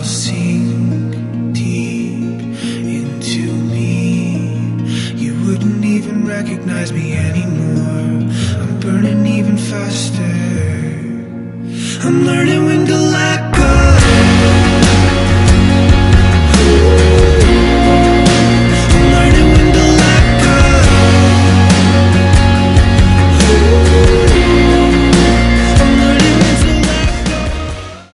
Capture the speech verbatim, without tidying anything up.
sink deep into me. You wouldn't even recognize me anymore. I'm burning even faster. I'm learning when to lie.